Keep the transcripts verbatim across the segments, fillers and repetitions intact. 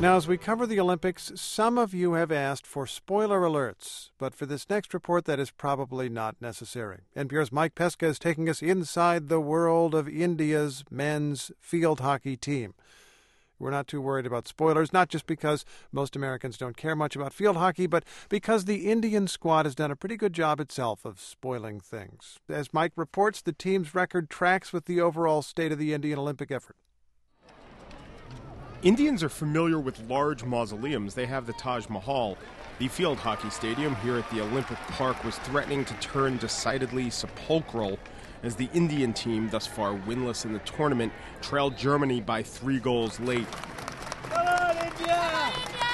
Now, as we cover the Olympics, some of you have asked for spoiler alerts, but for this next report, that is probably not necessary. N P R's Mike Pesca is taking us inside the world of India's men's field hockey team. We're not too worried about spoilers, not just because most Americans don't care much about field hockey, but because the Indian squad has done a pretty good job itself of spoiling things. As Mike reports, the team's record tracks with the overall state of the Indian Olympic effort. Indians are familiar with large mausoleums. They have the Taj Mahal. The field hockey stadium here at the Olympic Park was threatening to turn decidedly sepulchral as the Indian team, thus far winless in the tournament, trailed Germany by three goals late. Come on, India!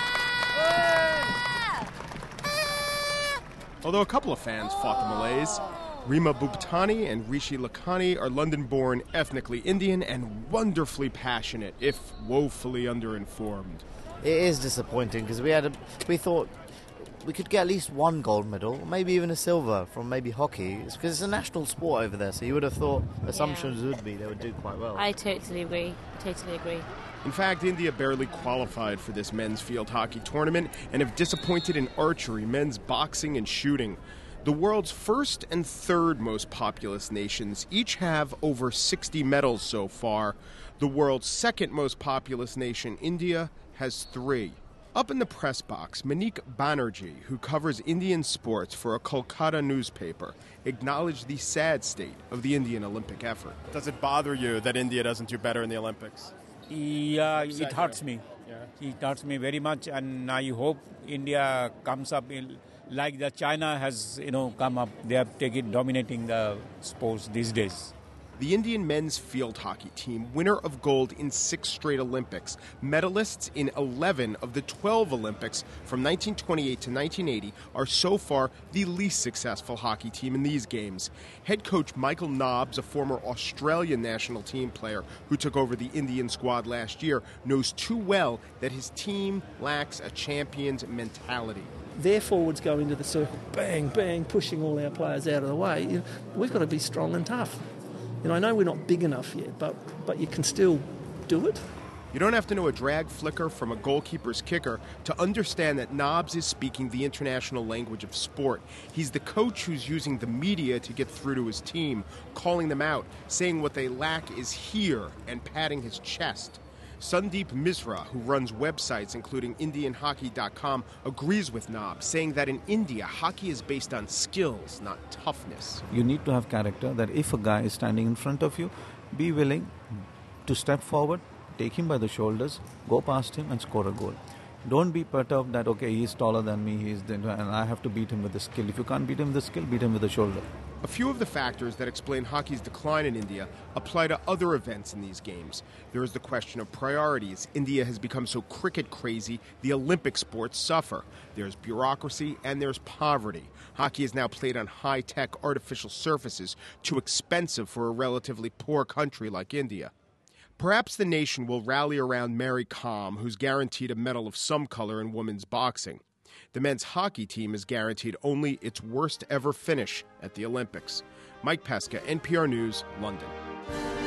Although a couple of fans fought the Malays, Rima Bhuptani and Rishi Lakhani are London-born, ethnically Indian, and wonderfully passionate, if woefully underinformed. It is disappointing because we had a, we thought we could get at least one gold medal, maybe even a silver from maybe hockey. It's because it's a national sport over there, so you would have thought assumptions yeah. would be they would do quite well. I totally agree. Totally agree. In fact, India barely qualified for this men's field hockey tournament and have disappointed in archery, men's boxing, and shooting. The world's first and third most populous nations each have over sixty medals so far. The world's second most populous nation, India, has three. Up in the press box, Manik Banerjee, who covers Indian sports for a Kolkata newspaper, acknowledged the sad state of the Indian Olympic effort. Does it bother you that India doesn't do better in the Olympics? Yeah, it hurts me. Yeah. It hurts me very much, and I hope India comes up in, like the China has, you know, come up. They have taken dominating the sports these days. The Indian men's field hockey team, winner of gold in six straight Olympics, medalists in eleven of the twelve Olympics from nineteen twenty-eight to nineteen eighty, are so far the least successful hockey team in these games. Head coach Michael Nobbs, a former Australian national team player who took over the Indian squad last year, knows too well that his team lacks a champion's mentality. Their forwards go into the circle, bang, bang, pushing all our players out of the way. You know, we've got to be strong and tough. You know, I know we're not big enough yet, but but you can still do it. You don't have to know a drag flicker from a goalkeeper's kicker to understand that Nobbs is speaking the international language of sport. He's the coach who's using the media to get through to his team, calling them out, saying what they lack is here, and patting his chest. Sandeep Misra, who runs websites including Indian Hockey dot com, agrees with Nobbs, saying that in India, hockey is based on skills, not toughness. You need to have character, that if a guy is standing in front of you, be willing to step forward, take him by the shoulders, go past him and score a goal. Don't be perturbed that, okay, he's taller than me, he's the, and I have to beat him with the skill. If you can't beat him with the skill, beat him with the shoulder. A few of the factors that explain hockey's decline in India apply to other events in these games. There is the question of priorities. India has become so cricket crazy, the Olympic sports suffer. There's bureaucracy and there's poverty. Hockey is now played on high-tech artificial surfaces, too expensive for a relatively poor country like India. Perhaps the nation will rally around Mary Kom, who's guaranteed a medal of some color in women's boxing. The men's hockey team is guaranteed only its worst ever finish at the Olympics. Mike Pesca, N P R News, London.